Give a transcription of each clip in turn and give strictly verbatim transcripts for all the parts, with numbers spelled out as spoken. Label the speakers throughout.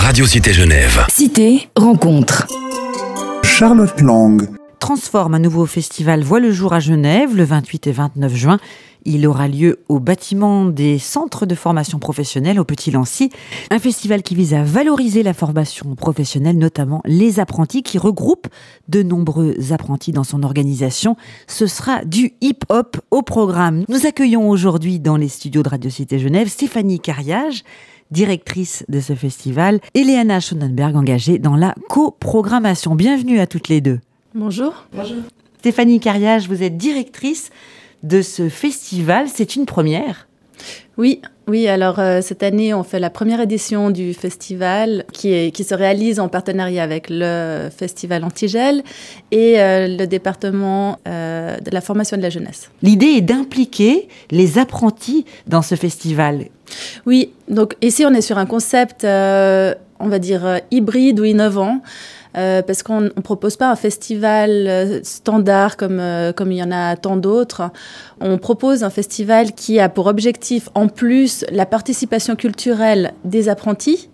Speaker 1: Radio Cité Genève.
Speaker 2: Cité rencontre.
Speaker 3: Charlotte Lang.
Speaker 4: Transforme, un nouveau festival voit le jour à Genève le vingt-huit et vingt-neuf juin. Il aura lieu au bâtiment des centres de formation professionnelle au Petit-Lancy. Un festival qui vise à valoriser la formation professionnelle, notamment les apprentis, qui regroupe de nombreux apprentis dans son organisation. Ce sera du hip-hop au programme. Nous accueillons aujourd'hui dans les studios de Radio Cité Genève Stéphanie Cariage, directrice de ce festival, et Léana Schonenberg, engagée dans la coprogrammation. Bienvenue à toutes les deux.
Speaker 5: Bonjour. Bonjour.
Speaker 4: Stéphanie Cariage, vous êtes directrice de ce festival. C'est une première.
Speaker 5: Oui, oui. Alors euh, cette année, on fait la première édition du festival qui, est, qui se réalise en partenariat avec le Festival Antigel et euh, le département euh, de la formation de la jeunesse.
Speaker 4: L'idée est d'impliquer les apprentis dans ce festival.
Speaker 5: Oui, donc ici on est sur un concept, euh, on va dire, euh, hybride ou innovant. Euh, parce qu'on ne propose pas un festival euh, standard comme, euh, comme il y en a tant d'autres. On propose un festival qui a pour objectif, en plus, la participation culturelle des apprentis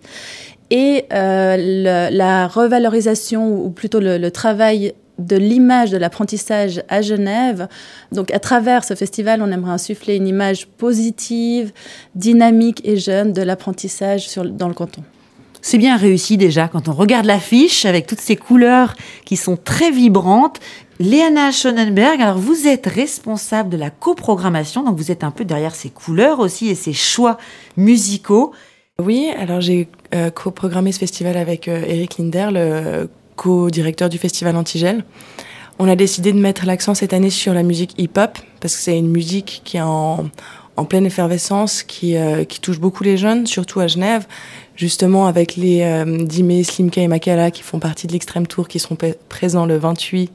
Speaker 5: et euh, le, la revalorisation, ou plutôt le, le travail de l'image de l'apprentissage à Genève. Donc, à travers ce festival, on aimerait insuffler une image positive, dynamique et jeune de l'apprentissage sur, dans le canton.
Speaker 4: C'est bien réussi déjà quand on regarde l'affiche avec toutes ces couleurs qui sont très vibrantes. Léana Schonenberg, alors vous êtes responsable de la coprogrammation, donc vous êtes un peu derrière ces couleurs aussi et ces choix musicaux.
Speaker 6: Oui, alors j'ai euh, coprogrammé ce festival avec euh, Eric Linder, le co-directeur du festival Antigel. On a décidé de mettre l'accent cette année sur la musique hip-hop parce que c'est une musique qui est en, en pleine effervescence, qui, euh, qui touche beaucoup les jeunes, surtout à Genève. Justement avec les euh, Dime, Slimka et Makala qui font partie de l'Extrême Tour, qui seront p- présents le vingt-huit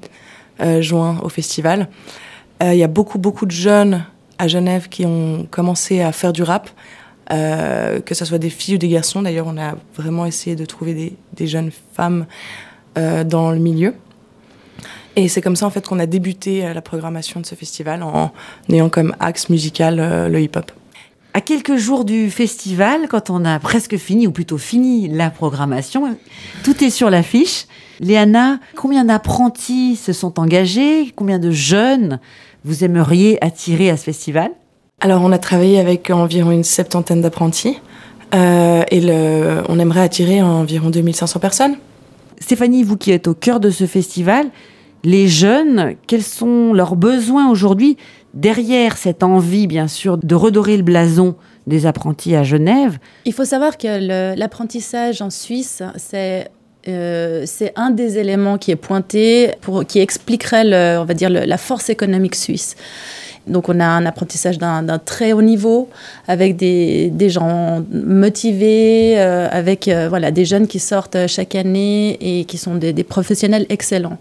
Speaker 6: juin au festival. Il euh, y a beaucoup, beaucoup de jeunes à Genève qui ont commencé à faire du rap, euh, que ce soit des filles ou des garçons. D'ailleurs, on a vraiment essayé de trouver des, des jeunes femmes euh, dans le milieu. Et c'est comme ça en fait qu'on a débuté euh, la programmation de ce festival en ayant comme axe musical euh, le hip-hop.
Speaker 4: À quelques jours du festival, quand on a presque fini, ou plutôt fini la programmation, tout est sur l'affiche. Léana, combien d'apprentis se sont engagés? Combien de jeunes vous aimeriez attirer à ce festival?
Speaker 6: Alors, on a travaillé avec environ une septantaine d'apprentis euh, et le, on aimerait attirer environ deux mille cinq cents personnes.
Speaker 4: Stéphanie, vous qui êtes au cœur de ce festival, les jeunes, quels sont leurs besoins aujourd'hui? Derrière cette envie, bien sûr, de redorer le blason des apprentis à Genève.
Speaker 5: Il faut savoir que le, l'apprentissage en Suisse, c'est, euh, c'est un des éléments qui est pointé, pour, qui expliquerait, le, on va dire, le, la force économique suisse. Donc on a un apprentissage d'un, d'un très haut niveau, avec des, des gens motivés, euh, avec euh, voilà, des jeunes qui sortent chaque année et qui sont des, des professionnels excellents.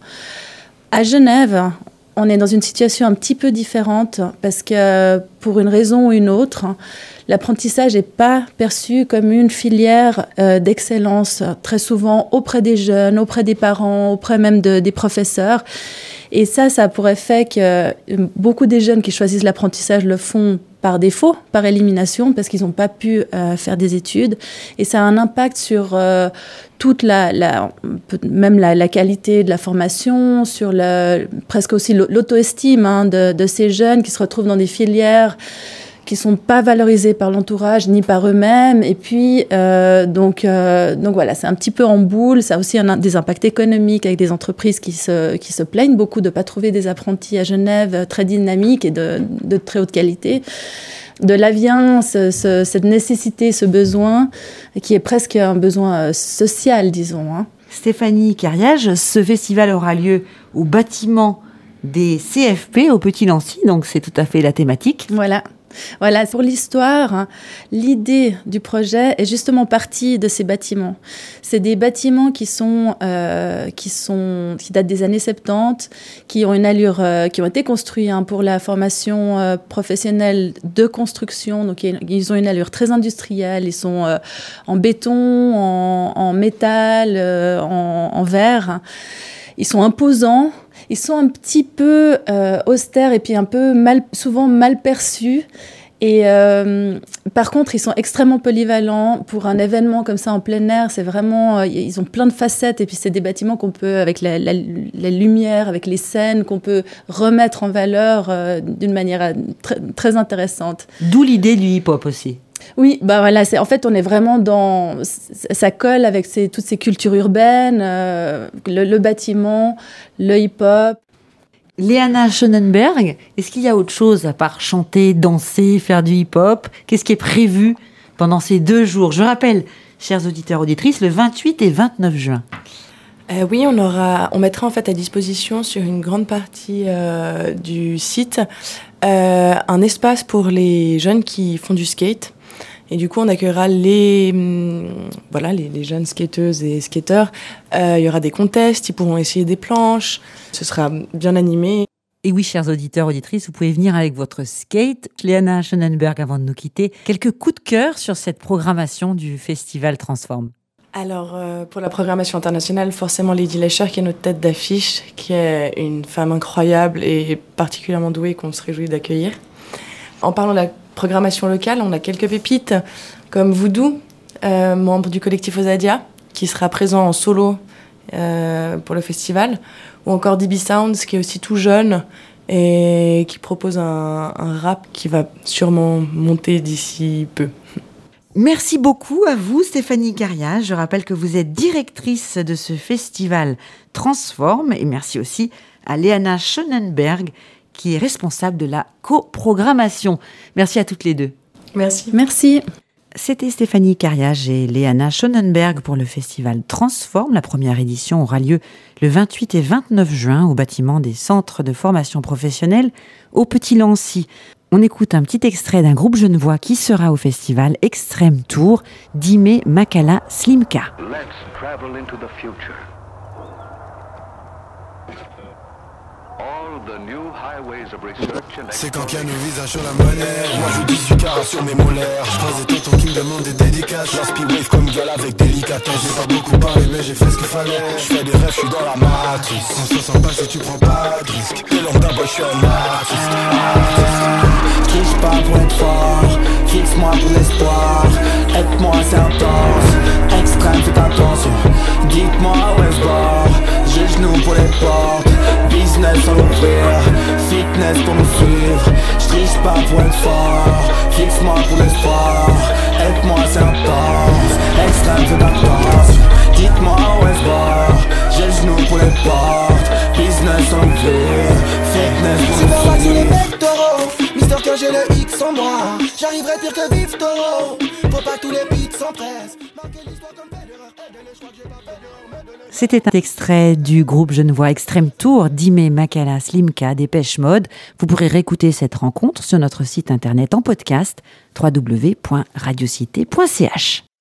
Speaker 5: À Genève, on est dans une situation un petit peu différente parce que pour une raison ou une autre, l'apprentissage n'est pas perçu comme une filière euh, d'excellence, très souvent auprès des jeunes, auprès des parents, auprès même de, des professeurs. Et ça, ça a pour effet que beaucoup des jeunes qui choisissent l'apprentissage le font par défaut, par élimination, parce qu'ils n'ont pas pu euh, faire des études. Et ça a un impact sur euh, toute la, la même la, la qualité de la formation, sur le, presque aussi l'auto-estime hein, de, de ces jeunes qui se retrouvent dans des filières qui ne sont pas valorisés par l'entourage ni par eux-mêmes. Et puis, euh, donc, euh, donc voilà, c'est un petit peu en boule. Ça a aussi un, des impacts économiques avec des entreprises qui se, qui se plaignent beaucoup de ne pas trouver des apprentis à Genève très dynamiques et de, de très haute qualité. De là vient ce, ce, cette nécessité, ce besoin, qui est presque un besoin social, disons. Hein.
Speaker 4: Stéphanie Cariage, ce festival aura lieu au bâtiment des C F P au Petit-Lancy, donc c'est tout à fait la thématique.
Speaker 5: Voilà. Voilà, pour l'histoire, hein, l'idée du projet est justement partie de ces bâtiments. C'est des bâtiments qui sont, euh, qui sont, qui datent des années soixante-dix, qui ont une allure, euh, qui ont été construits hein, pour la formation euh, professionnelle de construction. Donc, ils ont une allure très industrielle. Ils sont euh, en béton, en, en métal, euh, en, en verre. Ils sont imposants. Ils sont un petit peu euh, austères et puis un peu mal, souvent mal perçus. Et euh, par contre, ils sont extrêmement polyvalents. Pour un événement comme ça en plein air, c'est vraiment, euh, ils ont plein de facettes. Et puis, c'est des bâtiments qu'on peut, avec la, la, la lumière, avec les scènes, qu'on peut remettre en valeur euh, d'une manière très, très intéressante.
Speaker 4: D'où l'idée du hip-hop aussi.
Speaker 5: Oui, bah voilà, c'est, en fait, on est vraiment dans... Ça colle avec ces, toutes ces cultures urbaines, euh, le, le bâtiment, le hip-hop.
Speaker 4: Léana Schonenberg, est-ce qu'il y a autre chose à part chanter, danser, faire du hip-hop ? Qu'est-ce qui est prévu pendant ces deux jours ? Je rappelle, chers auditeurs, auditrices, le vingt-huit et vingt-neuf juin.
Speaker 6: Euh, oui, on aura, on mettra en fait à disposition sur une grande partie euh, du site euh, un espace pour les jeunes qui font du skate. Et du coup, on accueillera les, hum, voilà, les, les jeunes skateuses et skateurs. Euh, il y aura des contests, ils pourront essayer des planches. Ce sera bien animé.
Speaker 4: Et oui, chers auditeurs, auditrices, vous pouvez venir avec votre skate. Léana Schonenberg, avant de nous quitter, quelques coups de cœur sur cette programmation du Festival Transform.
Speaker 6: Alors, euh, pour la programmation internationale, forcément Lady Lesher, qui est notre tête d'affiche, qui est une femme incroyable et particulièrement douée qu'on se réjouit d'accueillir. En parlant de la programmation locale, on a quelques pépites, comme Voodoo, euh, membre du collectif Osadia, qui sera présent en solo euh, pour le festival, ou encore D B Sounds, qui est aussi tout jeune et qui propose un, un rap qui va sûrement monter d'ici peu.
Speaker 4: Merci beaucoup à vous, Stéphanie Carriage. Je rappelle que vous êtes directrice de ce festival Transform, et merci aussi à Léana Schonenberg, qui est responsable de la coprogrammation. Merci à toutes les deux.
Speaker 6: Merci.
Speaker 5: Merci.
Speaker 4: C'était Stéphanie Carriage et Léana Schonenberg pour le festival Transform. La première édition aura lieu le vingt-huit et vingt-neuf juin au bâtiment des centres de formation professionnelle au Petit-Lancy. On écoute un petit extrait d'un groupe genevois qui sera au festival Extreme Tour, Dime Makala Slimka.
Speaker 1: Let's travel into the future.
Speaker 2: C'est quand qu'il y a nos visages sur la monnaie. Moi je dix-huit carats sur mes molaires. Je croise des tontons qui me demandent des dédicaces. J'inspire wave comme gal avec délicatesse. J'ai pas beaucoup parlé mais j'ai fait ce qu'il fallait. Je fais des rêves, je suis dans la matrice. On se sent pas si tu prends pas de risque. Et lambda boy, je suis un artiste. Triche pas pour être fort. Fixe-moi pour l'espoir. Aide-moi c'est intense. Extrême faites attention. Dites-moi où est-ce bord. J'ai genoux pour les portes. Business sans l'ouvrir. Fitness pour nous suivre. J'triche pas pour être fort. Fixe-moi pour l'espoir. Aide-moi c'est intense. Extrême faites attention. Dites-moi où est-ce bord. J'ai genoux pour les portes. Business sans l'ouvrir. Fitness pour nous suivre. Sur les pectoraux. Mister que j'ai le X en moi. J'arriverai pire que Vive Toro. Faut pas que tous les beats s'empressent.
Speaker 4: C'était un extrait du groupe genevois Extreme Tour, Dime Makala Slimka, Dépêche Mode. Vous pourrez réécouter cette rencontre sur notre site internet en podcast w w w point radiocité point c h.